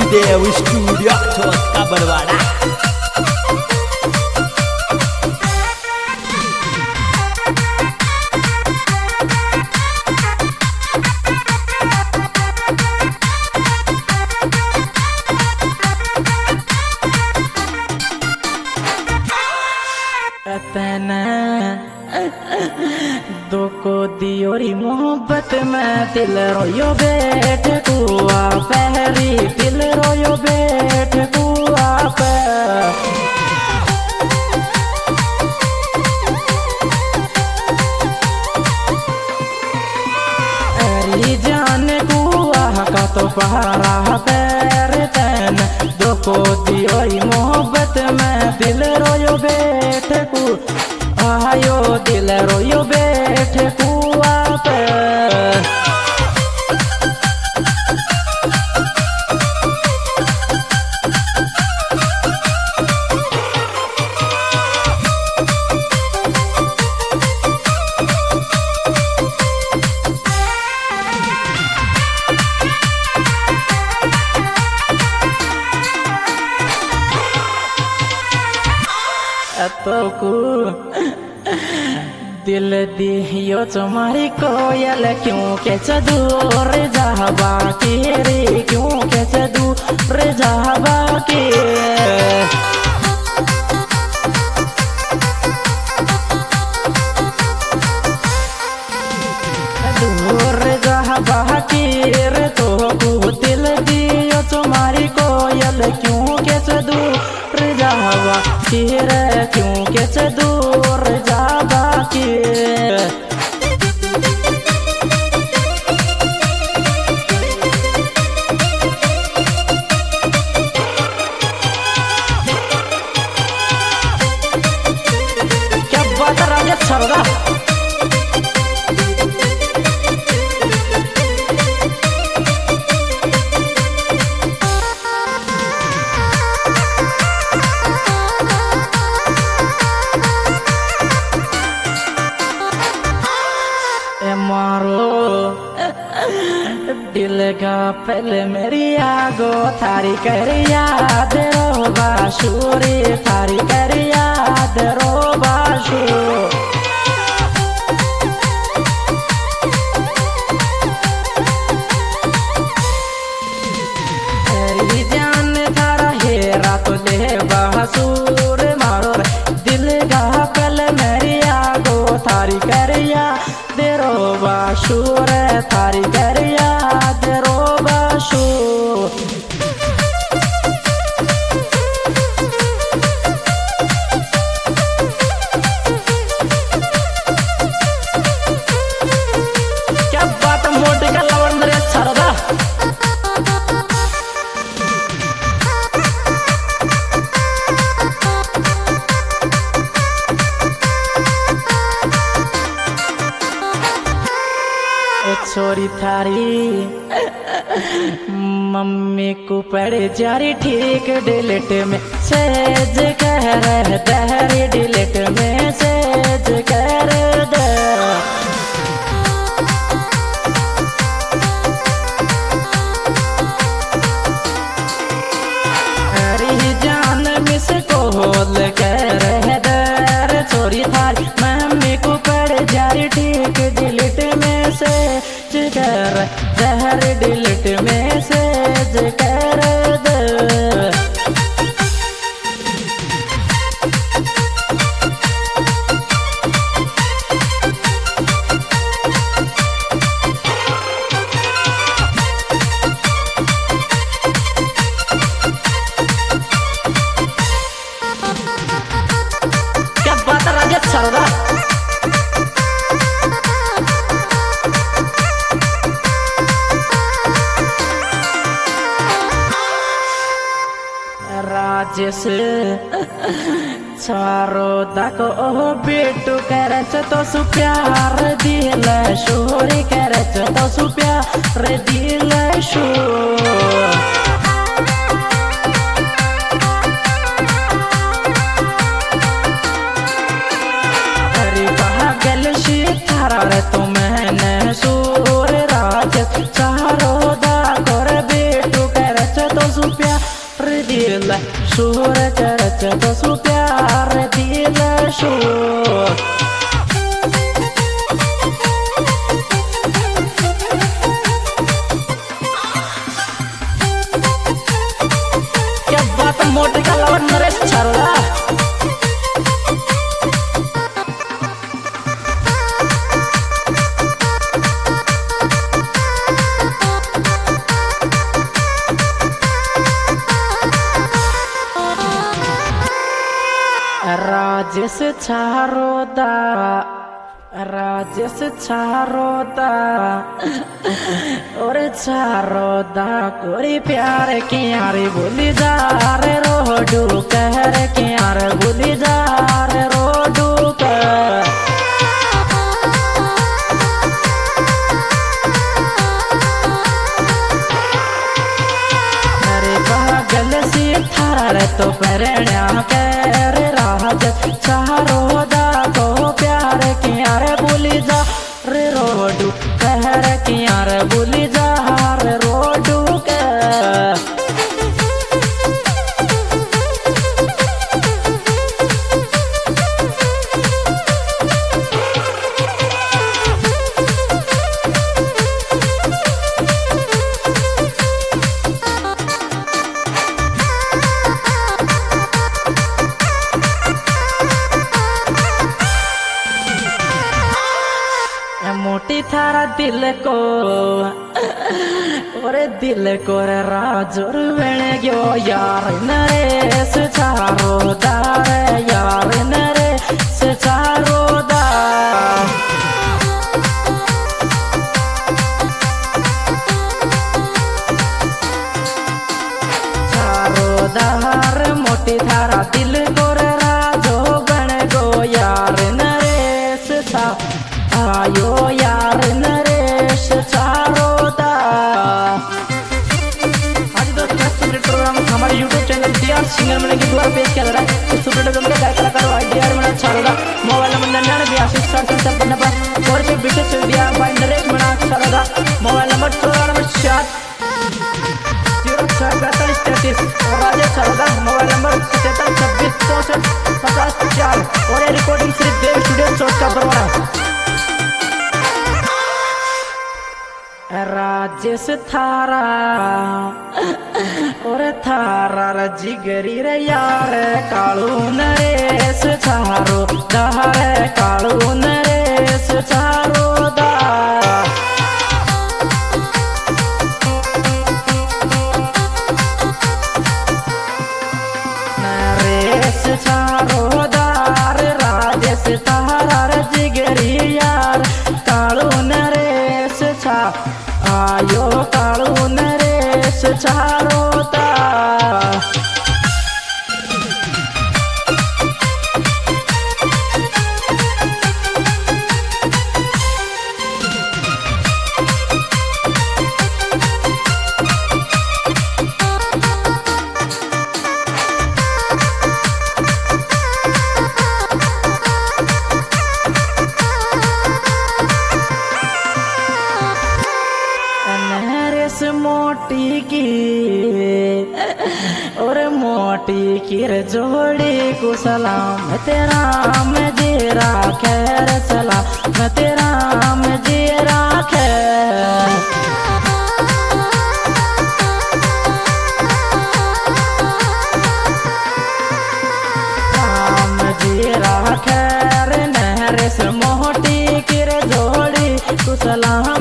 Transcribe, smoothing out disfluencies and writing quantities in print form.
देव studio छोटा बरवाड़ा। दो को दियोरी मोहब्बत में दिल रोयो बैठ कुआ पहरी दिल रोयो बैठ कुआ पे अरे जान कुआ का तो पहाड़ा पैर तन दो को दियोरी मोहब्बत में दिल रोयो बैठ कुआ आयो दिल रोयो बैठ कुआ पे तो को दिल दियो तुम्हारी कोयल क्यों कैसे दूर जाबा के रे क्यों कैसे दूर जाबा के दूर जाबा के रे तो को दिल दियो तुम्हारी कोयल क्यों कैसे दूर जाबा के रे क्यों कैसे दूर जाबा के क्या बात है राजा सरदा दिल का पहले मेरी आगो थारी कर याद रो बाशुरी थारी कर याद रो बाशु तेरी जान थारा हेरा तो ले बासूर मारो दिल का पहले मेरी आगो थारी कर याद रो बाशुर थारी कर याद रो बाशु क्या बात मोटे का लवन रे सरदा छोरी थारी मम्मी को पड़े जारी ठीक डिलीट में सेज कह रहे दहरी डिलीट में सेज कर दे अरे जान मिस को होल कह रहे दर छोरी थारी मम्मी को पड़े जारी ठीक डिलीट में से कर जहर डिलीट में से कर दे क्या बात है राजा सरदा राजेश चारो दाको ओ बेटू करच तो सु प्यार दिल शोरी करच तो सु प्यार दिल शो अरे पागल शी थारा रे तो मैंने सूर राज चारो दाको रे बेटू करच तो सु क्या बात मोटे का लवन नरेश छारोदा राजेश छारोदा राजेश छारोदा और छारोदा कोरी प्यार के यारे बोली जा रे रोडू कहर के यार बोली जा रे रोडू कह गल सी थार तो परण्या कर राज चारोदा को प्यार के यार बोली जा रे रोडू कहर के यार बोली जा रे रोडू के मोटी थारा दिल को और दिल को राजोर बन गयो यार नरेश चारोदा यार नरेश चारोदा चारोदार मोटी थारा दिल को राजो बन गो यार नरेश था आयो यार नरेश चारोदा। आज दोस्तों सुपर प्रोग्राम हमारे YouTube चैनल डीआर सिंगर मैंने के द्वारा पेश किया जा रहा है। इस सुपर प्रोग्राम का कलाकार डीआर मना चारोदा मोबाइल नंबर 9982 और जो विशेष डीआर बाय नरेश मना चारोदा मोबाइल नंबर 94 0642 और राजेश चारोदा मोबाइल नंबर 77 26 64 50 और ये रिकॉर्डिंग सिर्फ देव स्टूडियो चौक का बरवाड़ा। राजेश थारा और थारा जिगरी रे यार कालू नरेश चारो दार कालू नरेश चारो दा नरेश चारो दार राजेश थारा जिगरी यार कालू नरेश छा आयो कालू नरेश चारोदा। मोटी की और मोटी की जोड़ी को सलाम तेरा मैं जेरा खैर सलाम मैं तेरा मैं जेरा खैर राम जेरा खैर नहर से मोटी की जोड़ी को सलाम